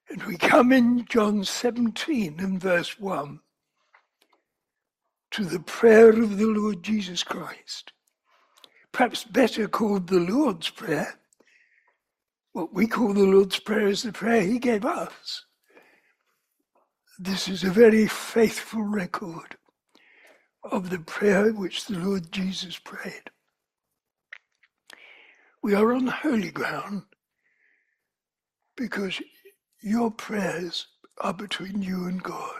And we come in John 17 and verse 1 to the prayer of the Lord Jesus Christ, perhaps better called the Lord's Prayer. What we call the Lord's Prayer is the prayer he gave us. This is a very faithful record of the prayer which the Lord Jesus prayed. We are on holy ground because your prayers are between you and God.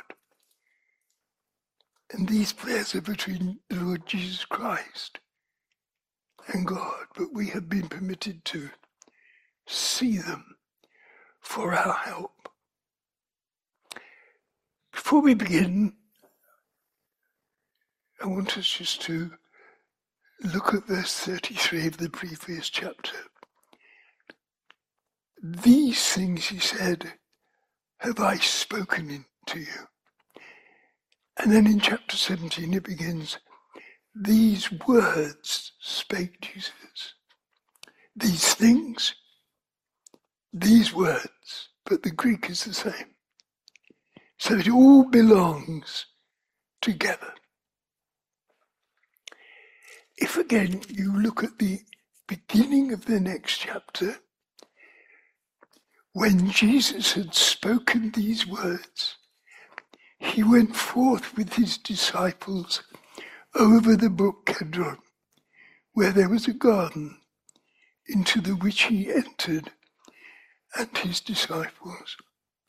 And these prayers are between the Lord Jesus Christ and God, but we have been permitted to see them for our help. Before we begin, I want us just to look at verse 33 of the previous chapter. These things, he said, have I spoken to you. And then in chapter 17 it begins, these words spake Jesus. These things, these words, but the Greek is the same. So it all belongs together. If again you look at the beginning of the next chapter, when Jesus had spoken these words, he went forth with his disciples over the brook Kedron, where there was a garden, into the which he entered, and his disciples.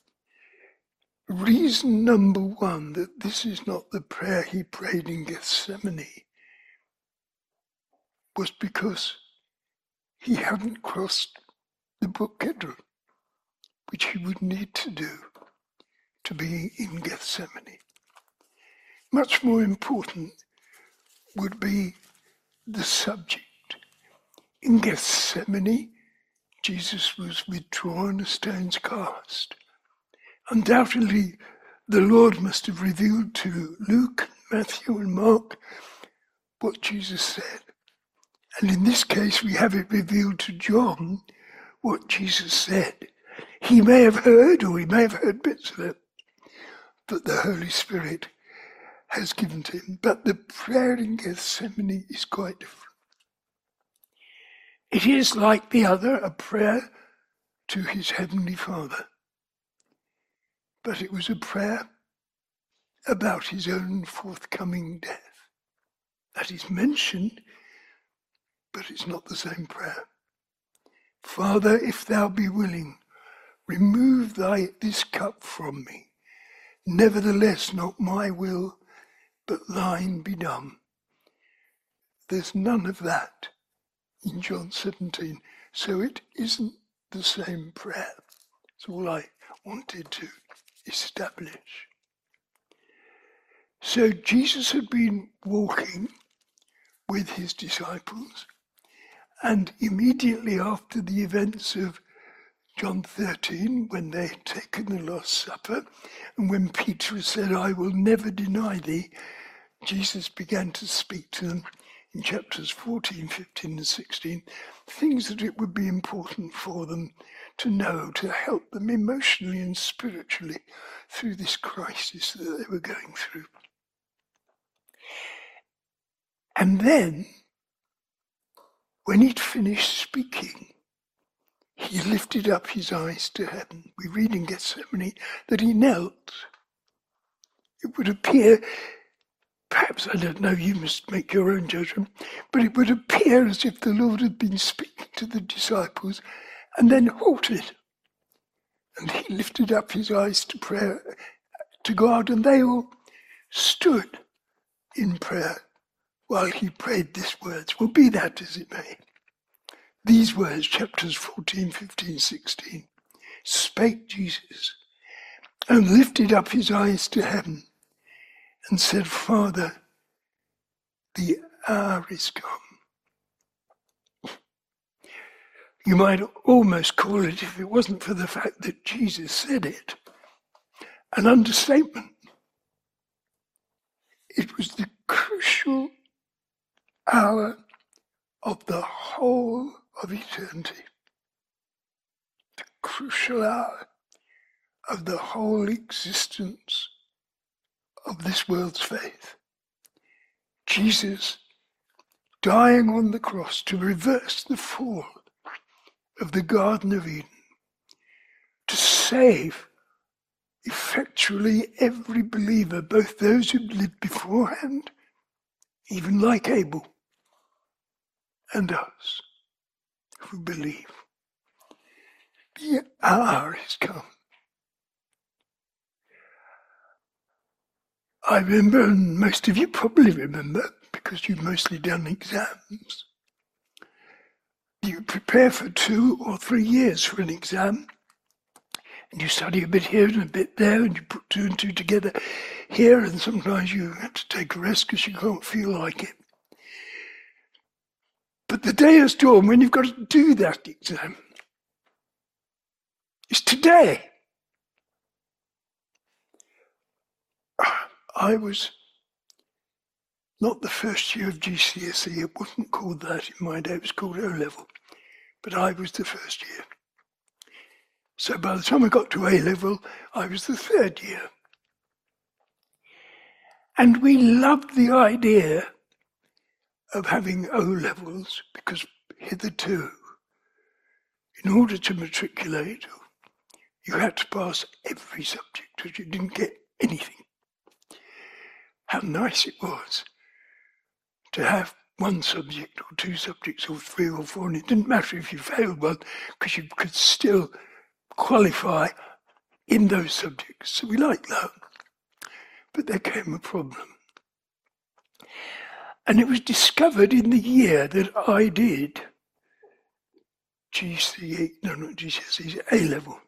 Reason number one that this is not the prayer he prayed in Gethsemane was because he hadn't crossed the brook Kedron, which he would need to do to be in Gethsemane. Much more important would be the subject. In Gethsemane, Jesus was withdrawn, a stone's cast. Undoubtedly, the Lord must have revealed to Luke, Matthew, and Mark what Jesus said. And in this case, we have it revealed to John what Jesus said. He may have heard, or he may have heard bits of it, that the Holy Spirit has given to him. But the prayer in Gethsemane is quite different. It is like the other, a prayer to his heavenly Father. But it was a prayer about his own forthcoming death. That is mentioned, but it's not the same prayer. Father, if thou be willing, remove this cup from me. Nevertheless, not my will, but thine be done. There's none of that in John 17, so it isn't the same prayer. That's all I wanted to establish. So Jesus had been walking with his disciples, and immediately after the events of John 13, when they had taken the Last Supper, and when Peter said, I will never deny thee, Jesus began to speak to them in chapters 14, 15 and 16, things that it would be important for them to know, to help them emotionally and spiritually through this crisis that they were going through. And then, when he'd finished speaking, he lifted up his eyes to heaven. We read in Gethsemane that he knelt. It would appear, perhaps, I don't know, you must make your own judgment, but it would appear as if the Lord had been speaking to the disciples and then halted. And he lifted up his eyes to prayer, to God, and they all stood in prayer while he prayed these words. Well, be that as it may. These words, chapters 14, 15, 16, spake Jesus and lifted up his eyes to heaven and said, Father, the hour is come. You might almost call it, if it wasn't for the fact that Jesus said it, an understatement. It was the crucial hour of the whole of eternity. The crucial hour of the whole existence of this world's faith. Jesus dying on the cross to reverse the fall of the Garden of Eden, to save effectually every believer, both those who lived beforehand, even like Abel, and us who believe. The hour has come. I remember, and most of you probably remember, because you've mostly done exams, you prepare for 2 or 3 years for an exam, and you study a bit here and a bit there, and you put 2 and 2 together here, and sometimes you have to take a rest because you can't feel like it. But the day has dawned when you've got to do that exam. It's today. I was not the first year of GCSE. It wasn't called that in my day. It was called O-Level. But I was the first year. So by the time I got to A-Level, I was the 3rd year. And we loved the idea of having O-Levels because hitherto, in order to matriculate, you had to pass every subject, or you didn't get anything. How nice it was to have 1 subject or 2 subjects or 3 or 4, and it didn't matter if you failed one because you could still qualify in those subjects. So we liked that. But there came a problem. And it was discovered in the year that I did GCSE, A-Level.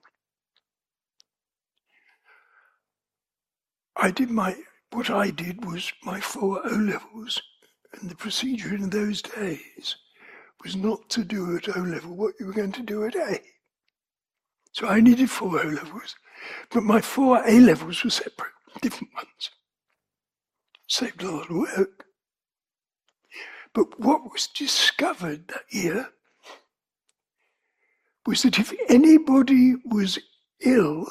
What I did was my 4 O-Levels, and the procedure in those days was not to do at O-Level what you were going to do at A. So I needed 4 O-Levels, but my 4 A-Levels were separate, different ones. Saved a lot of work. But what was discovered that year was that if anybody was ill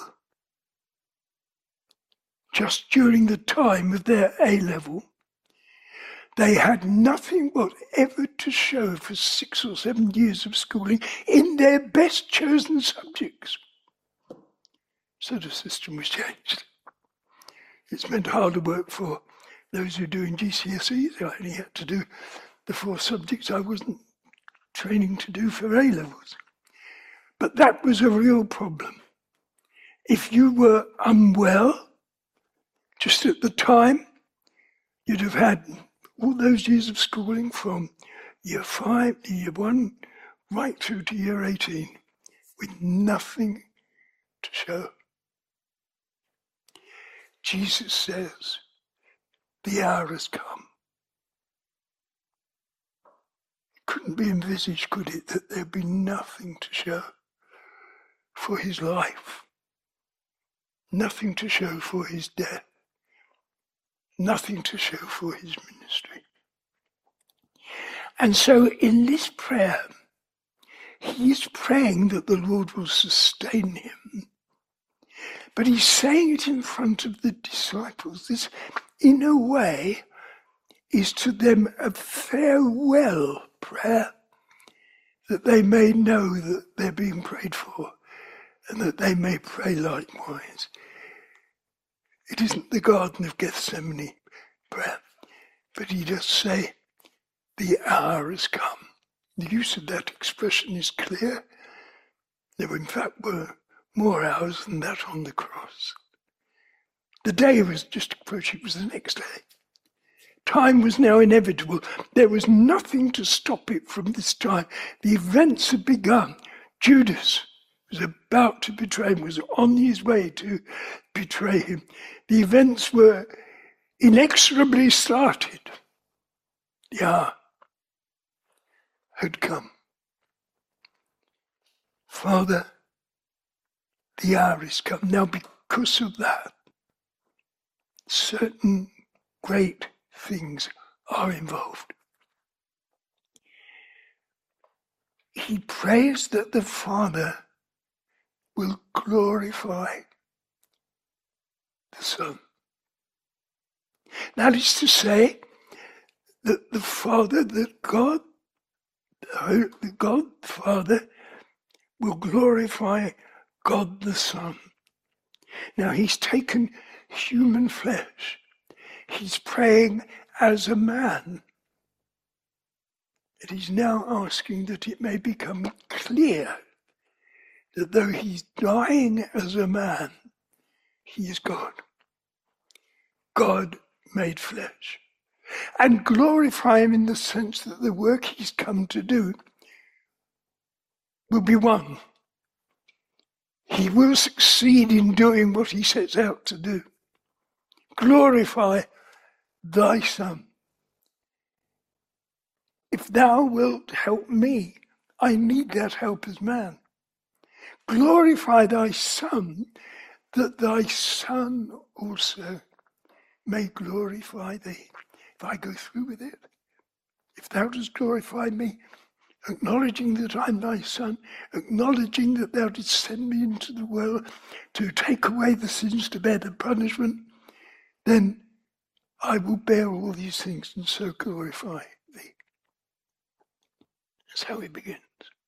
just during the time of their A-Level, they had nothing whatever to show for 6 or 7 years of schooling in their best chosen subjects. So the system was changed. It's meant harder work for those who are doing GCSEs. I only had to do the 4 subjects I wasn't training to do for A-Levels. But that was a real problem. If you were unwell, just at the time, you'd have had all those years of schooling from year 5 to year 1, right through to year 18, with nothing to show. Jesus says, the hour has come. It couldn't be envisaged, could it, that there'd be nothing to show for his life, nothing to show for his death, nothing to show for his ministry. And so in this prayer, he is praying that the Lord will sustain him. But he's saying it in front of the disciples. This, in a way, is to them a farewell prayer, that they may know that they're being prayed for and that they may pray likewise. It isn't the Garden of Gethsemane prayer, but he does say, the hour has come. The use of that expression is clear. There in fact were more hours than that on the cross. The day was just approaching, it was the next day. Time was now inevitable. There was nothing to stop it from this time. The events had begun. Judas was about to betray him, was on his way to betray him. The events were inexorably started. The hour had come. Father, the hour has come. Now, because of that, certain great things are involved. He prays that the Father will glorify the Son. That is to say that the Father, that God, the God Father will glorify God the Son. Now he's taken human flesh. He's praying as a man. And he's now asking that it may become clear that though he's dying as a man, he is God. God made flesh. And glorify him in the sense that the work he's come to do will be one. He will succeed in doing what he sets out to do. Glorify thy Son. If thou wilt help me, I need that help as man. Glorify thy Son, that thy Son also may glorify thee. If I go through with it, if thou dost glorify me, acknowledging that I'm thy Son, acknowledging that thou didst send me into the world to take away the sins, to bear the punishment, then I will bear all these things and so glorify thee. That's how he begins.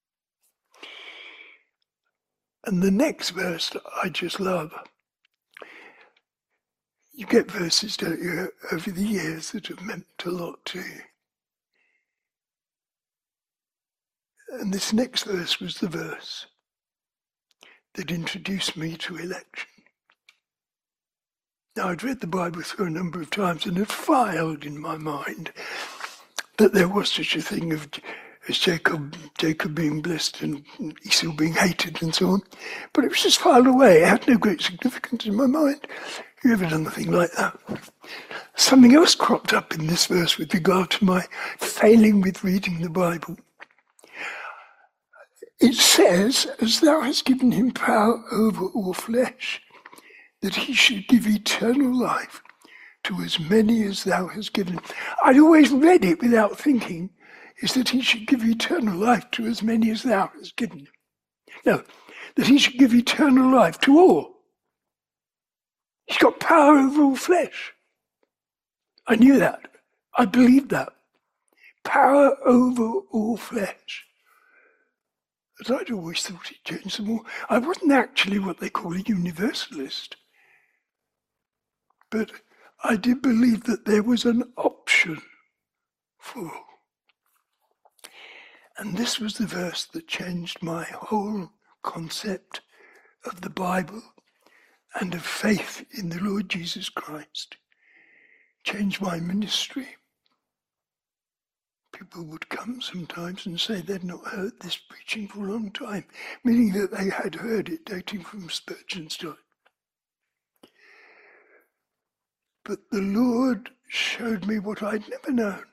And the next verse that I just love, you get verses, don't you, over the years that have meant a lot to you. And this next verse was the verse that introduced me to election. Now, I'd read the Bible through a number of times and had filed in my mind that there was such a thing as Jacob being blessed and Esau being hated and so on. But it was just filed away. It had no great significance in my mind. You ever done anything like that? Something else cropped up in this verse with regard to my failing with reading the Bible. It says, as thou hast given him power over all flesh, that he should give eternal life to as many as thou hast given him. I'd always read it without thinking, is that he should give eternal life to as many as thou hast given him. No, that he should give eternal life to all. He's got power over all flesh. I knew that. I believed that. Power over all flesh. But I'd always thought he changed them all. I wasn't actually what they call a universalist. But I did believe that there was an option for all. And this was the verse that changed my whole concept of the Bible and of faith in the Lord Jesus Christ. Changed my ministry. People would come sometimes and say they'd not heard this preaching for a long time, meaning that they had heard it dating from Spurgeon's time. But the Lord showed me what I'd never known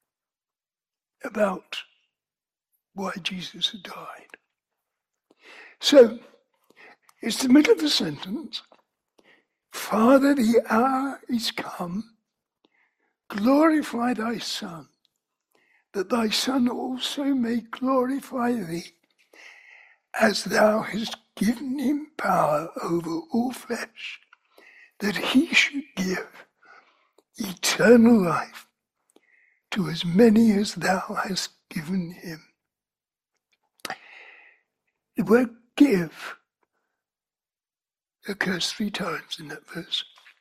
about why Jesus had died. So, it's the middle of the sentence. Father, the hour is come. Glorify thy Son, that thy Son also may glorify thee, as thou hast given him power over all flesh, that he should give eternal life to as many as thou hast given him. The word give occurs 3 times in that verse.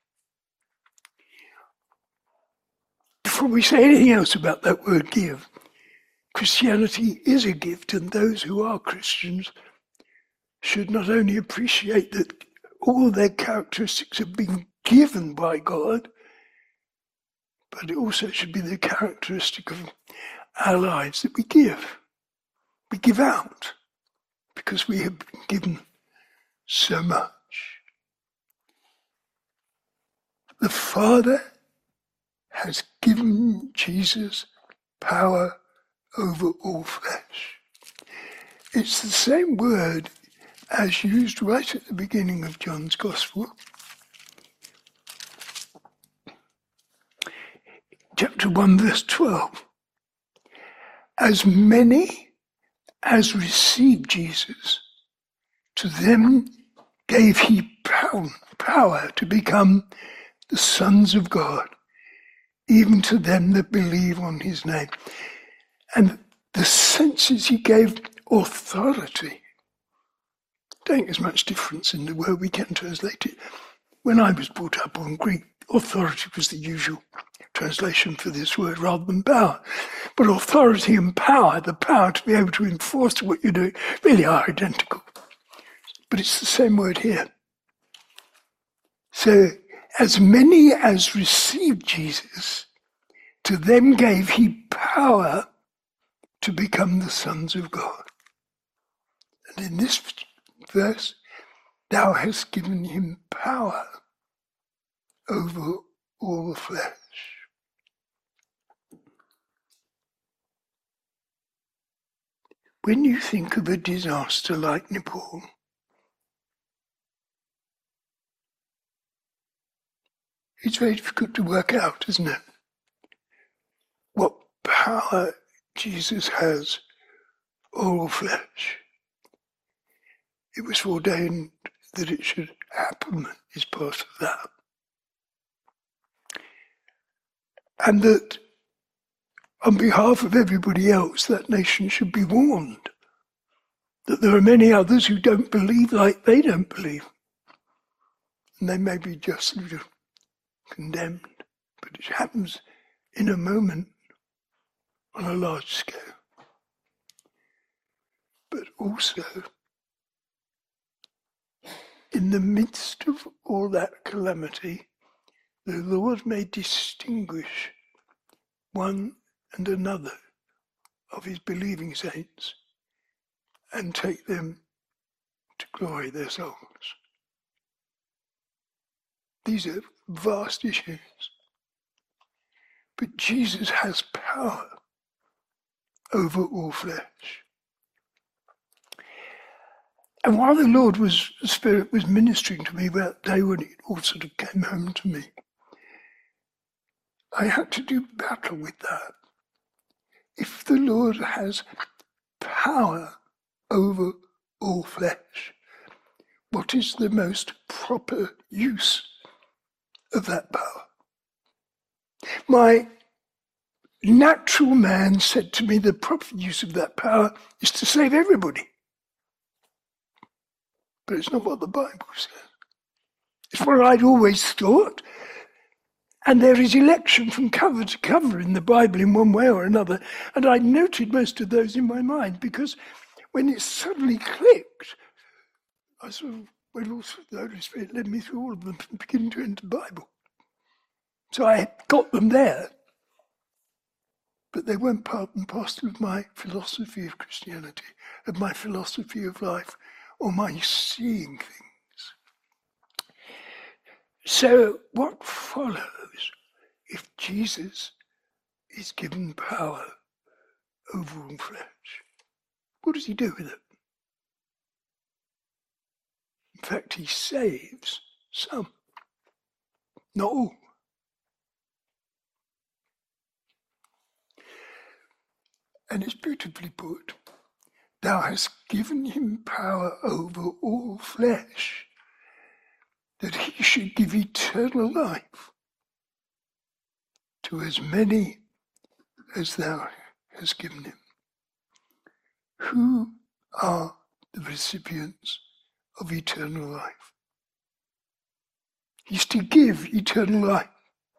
Before we say anything else about that word give, Christianity is a gift, and those who are Christians should not only appreciate that all their characteristics have been given by God, but it also should be the characteristic of our lives that we give. We give out because we have been given so much. The Father has given Jesus power over all flesh. It's the same word as used right at the beginning of John's Gospel. Chapter 1, verse 12. As many as received Jesus, to them gave he power to become the sons of God, even to them that believe on his name. And the sense is he gave authority. Don't think there's much difference in the word we can translate it. When I was brought up on Greek, authority was the usual translation for this word rather than power. But authority and power, the power to be able to enforce what you're doing, really are identical. But it's the same word here. So, as many as received Jesus, to them gave he power to become the sons of God. And in this verse, thou hast given him power over all the flesh. When you think of a disaster like Nepal, it's very difficult to work out, isn't it? What power Jesus has over all flesh. It was ordained that it should happen is part of that. And that on behalf of everybody else, that nation should be warned that there are many others who don't believe like they don't believe. And they may be justly condemned, but it happens in a moment on a large scale. But also, in the midst of all that calamity, the Lord may distinguish one and another of his believing saints and take them to glory their souls. These are vast issues. But Jesus has power over all flesh. And while the Spirit was ministering to me that day when it all sort of came home to me, I had to do battle with that. If the Lord has power over all flesh, what is the most proper use of that power? My natural man said to me the proper use of that power is to save everybody. But it's not what the Bible says. It's what I'd always thought. And there is election from cover to cover in the Bible in one way or another. And I noted most of those in my mind because when it suddenly clicked, I sort of went all through, the Holy Spirit led me through all of them from beginning to end of the Bible. So I got them there, but they weren't part and parcel of my philosophy of Christianity, of my philosophy of life, or my seeing things. So what follows if Jesus is given power over all flesh? What does he do with it? In fact, he saves some, not all. And it's beautifully put. Thou hast given him power over all flesh, that he should give eternal life to as many as thou hast given him. Who are the recipients of eternal life? He's to give eternal life.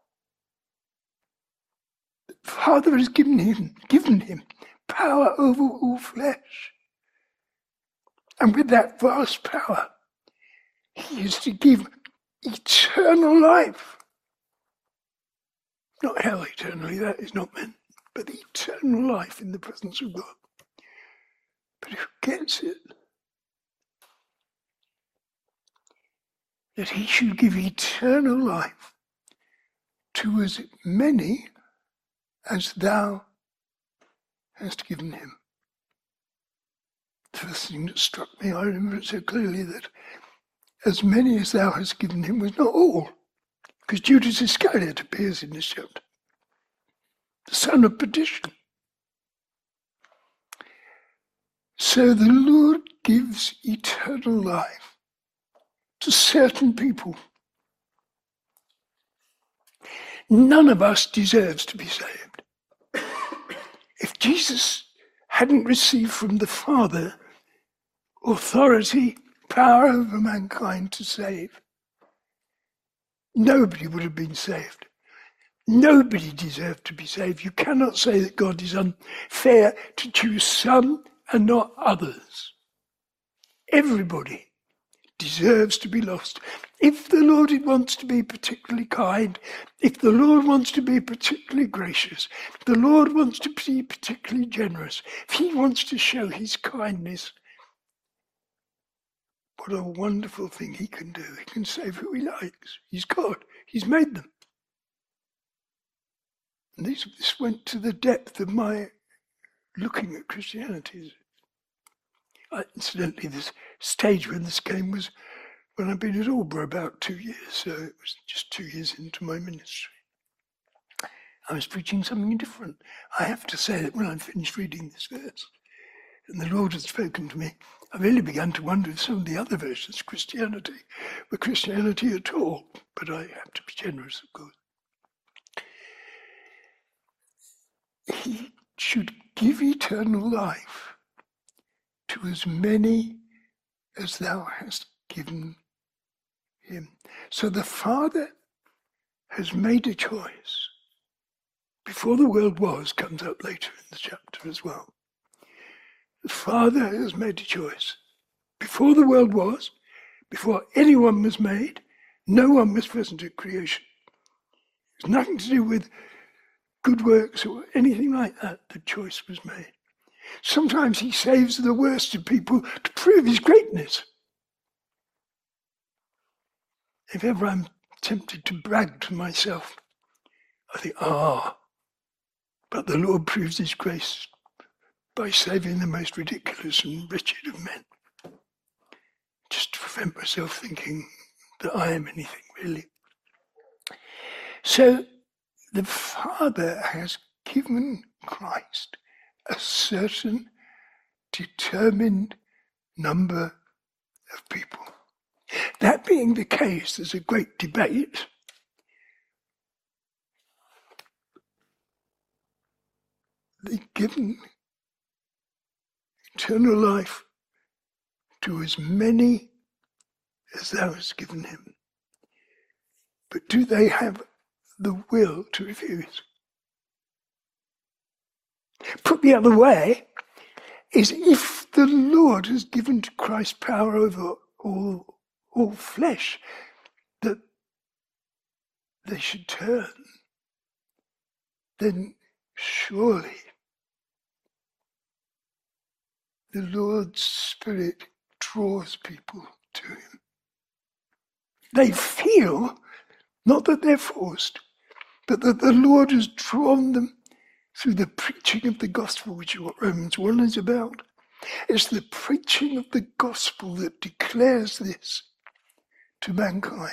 The Father has given him power over all flesh. And with that vast power, he is to give eternal life. Not hell eternally, that is not meant, but eternal life in the presence of God. But who gets it? That he should give eternal life to as many as thou hast given him. The first thing that struck me, I remember it so clearly, that as many as thou hast given him was not all, because Judas Iscariot appears in this chapter, the son of perdition. So the Lord gives eternal life to certain people. None of us deserves to be saved. If Jesus hadn't received from the Father authority, power over mankind to save, nobody would have been saved. Nobody deserved to be saved. You cannot say that God is unfair to choose some and not others. Everybody deserves to be lost. If the Lord wants to be particularly kind, if the Lord wants to be particularly gracious, if the Lord wants to be particularly generous, if he wants to show his kindness, what a wonderful thing he can do. He can save who he likes. He's God. He's made them. And this went to the depth of my looking at Christianity. Incidentally, this stage when this came was when I'd been at Albury about 2 years, so it was just 2 years into my ministry. I was preaching something different. I have to say that when I finished reading this verse, and the Lord had spoken to me, I really began to wonder if some of the other verses of Christianity were Christianity at all, but I have to be generous, of course. He should give eternal life to as many as thou hast given him. So the Father has made a choice. Before the world was, comes up later in the chapter as well. The Father has made a choice. Before the world was, before anyone was made, no one was present at creation. It's nothing to do with good works or anything like that. The choice was made. Sometimes he saves the worst of people to prove his greatness. If ever I'm tempted to brag to myself, I think, but the Lord proves his grace by saving the most ridiculous and wretched of men. Just to prevent myself thinking that I am anything really. So the Father has given Christ a certain determined number of people. That being the case, there's a great debate. They've given eternal life to as many as thou hast given him. But do they have the will to refuse? Put the other way, is if the Lord has given to Christ power over all flesh, that they should turn, then surely the Lord's Spirit draws people to him. They feel, not that they're forced, but that the Lord has drawn them through the preaching of the gospel, which is what Romans 1 is about. It's the preaching of the gospel that declares this to mankind.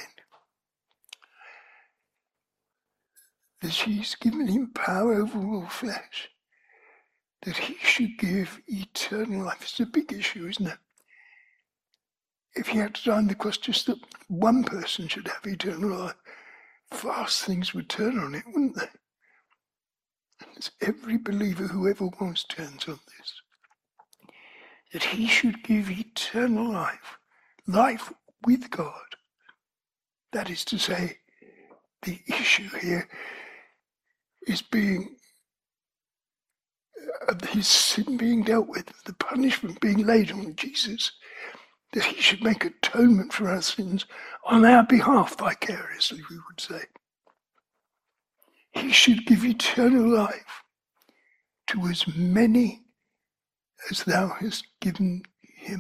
That he's given him power over all flesh. That he should give eternal life. It's a big issue, isn't it? If he had to die on the cross, just that one person should have eternal life, vast things would turn on it, wouldn't they? And every believer who ever was turns on this. That he should give eternal life, life with God. That is to say, the issue here is his sin being dealt with, the punishment being laid on Jesus, that he should make atonement for our sins on our behalf vicariously, we would say. He should give eternal life to as many as thou hast given him.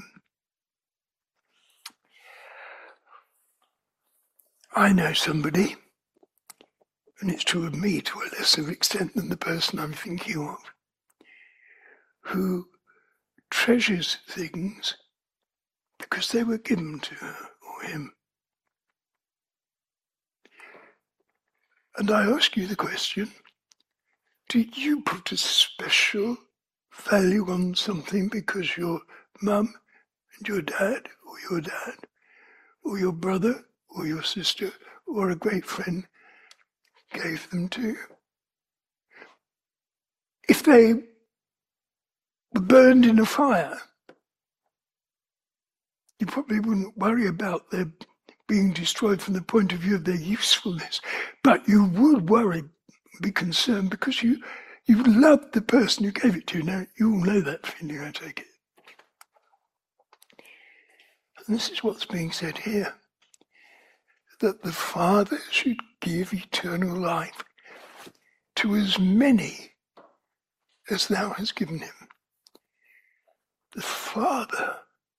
I know somebody, and it's true of me to a lesser extent than the person I'm thinking of, who treasures things because they were given to her or him. And I ask you the question, do you put a special value on something because your mum and your dad, or your dad, or your brother, or your sister, or a great friend gave them to you. If they were burned in a fire, you probably wouldn't worry about their being destroyed from the point of view of their usefulness, but you would worry, be concerned, because you loved the person who gave it to you. Now, you all know that feeling, I take it. And this is what's being said here, that the Father should give eternal life to as many as thou hast given him. The Father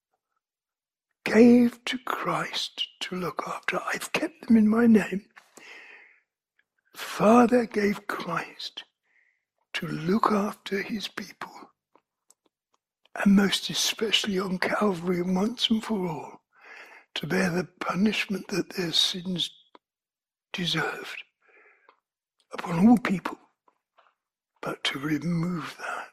gave to Christ to look after. I've kept them in my name. The Father gave Christ to look after his people, and most especially on Calvary and once and for all, to bear the punishment that their sins deserved upon all people, but to remove that.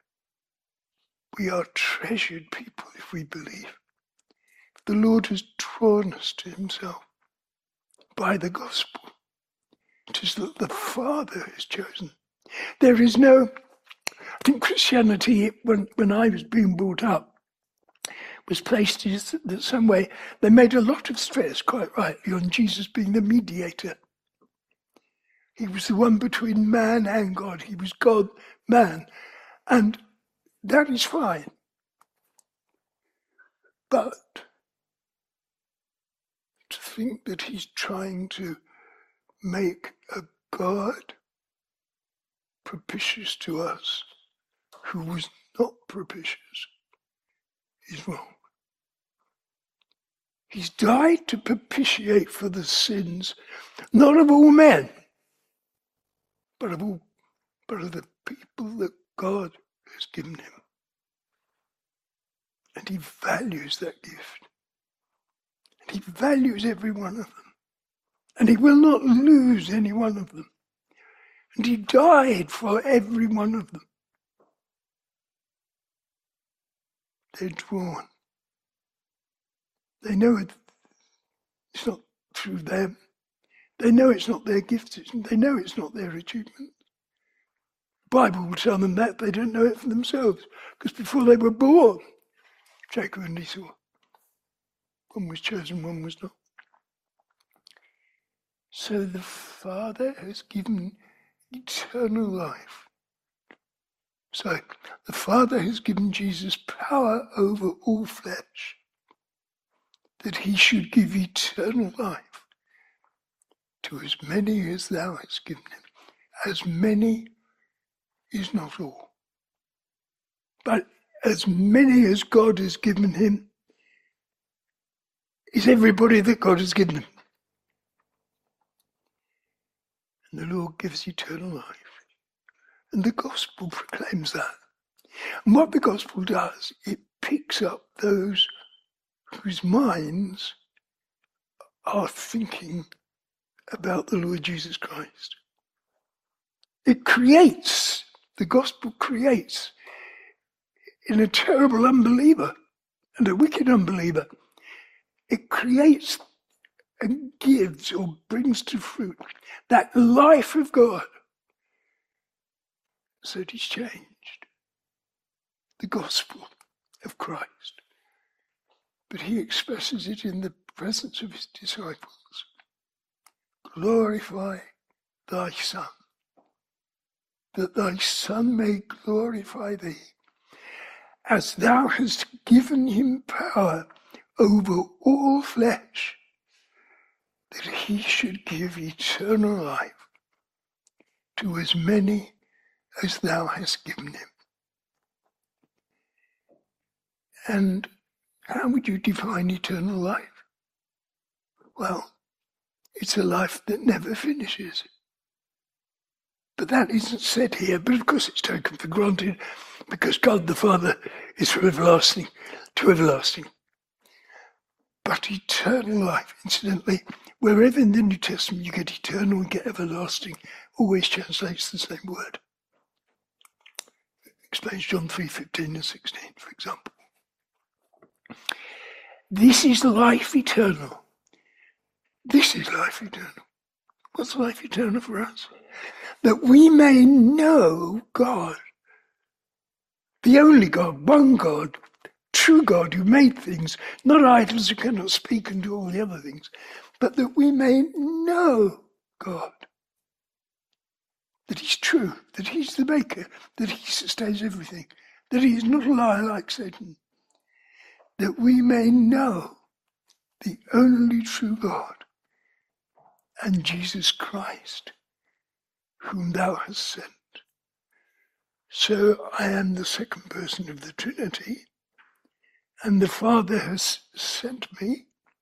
We are treasured people if we believe. The Lord has drawn us to himself by the gospel. It is that the Father has chosen. There is no, I think Christianity, when I was being brought up, was placed in some way, they made a lot of stress, quite rightly, on Jesus being the mediator. He was the one between man and God. He was God, man. And that is fine. But to think that he's trying to make a God propitious to us who was not propitious is wrong. He's died to propitiate for the sins, not of all men, but of the people that God has given him. And he values that gift. And he values every one of them. And he will not lose any one of them. And he died for every one of them. They're drawn. They know it's not through them. They know it's not their gifts. They know it's not their achievement. The Bible will tell them that. They don't know it for themselves. Because before they were born, Jacob and Esau, one was chosen, one was not. So the Father has given eternal life. So the Father has given Jesus power over all flesh, that he should give eternal life to as many as thou hast given him. As many is not all, but as many as God has given him is everybody that God has given him. And the Lord gives eternal life. And the gospel proclaims that. And what the gospel does, it picks up those whose minds are thinking about the Lord Jesus Christ. It creates, the gospel creates in a terrible unbeliever and a wicked unbeliever, it creates and gives or brings to fruit that life of God. So it is changed. The gospel of Christ. But he expresses it in the presence of his disciples. Glorify thy Son, that thy Son may glorify thee, as thou hast given him power over all flesh, that he should give eternal life to as many as thou hast given him. And how would you define eternal life? Well, it's a life that never finishes. But that isn't said here, but of course it's taken for granted, because God the Father is from everlasting to everlasting. But eternal life, incidentally, wherever in the New Testament you get eternal and get everlasting, always translates the same word. Explains John 3:15 and 16, for example. This is life eternal. This is life eternal. What's life eternal for us? That we may know God, the only God, one God, true God who made things, not idols who cannot speak and do all the other things, but that we may know God, that he's true, that he's the maker, that he sustains everything, that he is not a liar like Satan, that we may know the only true God and Jesus Christ, whom thou hast sent. So I am the second person of the Trinity, and the Father has sent me.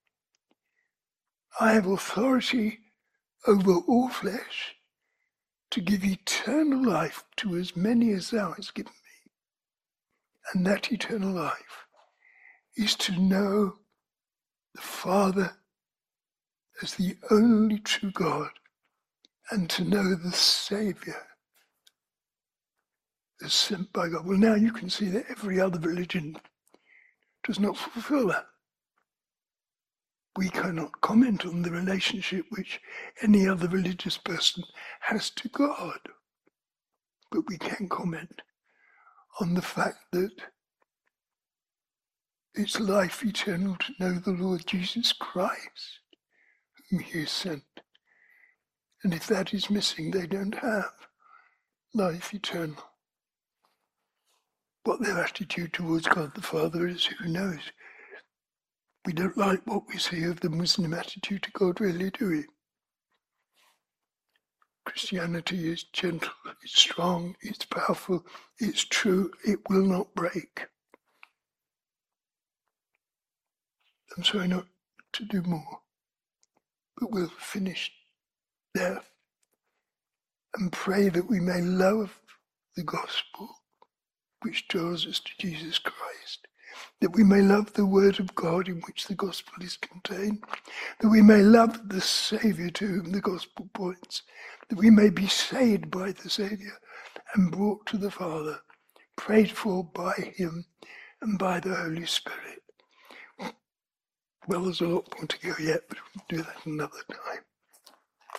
I have authority over all flesh to give eternal life to as many as thou hast given me. And that eternal life is to know the Father as the only true God, and to know the Saviour as sent by God. Well, now you can see that every other religion does not fulfill that. We cannot comment on the relationship which any other religious person has to God, but we can comment on the fact that it's life eternal to know the Lord Jesus Christ, whom he has sent. And if that is missing, they don't have life eternal. What their attitude towards God the Father is, who knows? We don't like what we see of the Muslim attitude to God, really, do we? Christianity is gentle, it's strong, it's powerful, it's true, it will not break. I'm sorry not to do more, but we'll finish there and pray that we may love the gospel which draws us to Jesus Christ, that we may love the word of God in which the gospel is contained, that we may love the Saviour to whom the gospel points, that we may be saved by the Saviour and brought to the Father, prayed for by him and by the Holy Spirit. Well, there's a lot more to go yet, but we'll do that another time.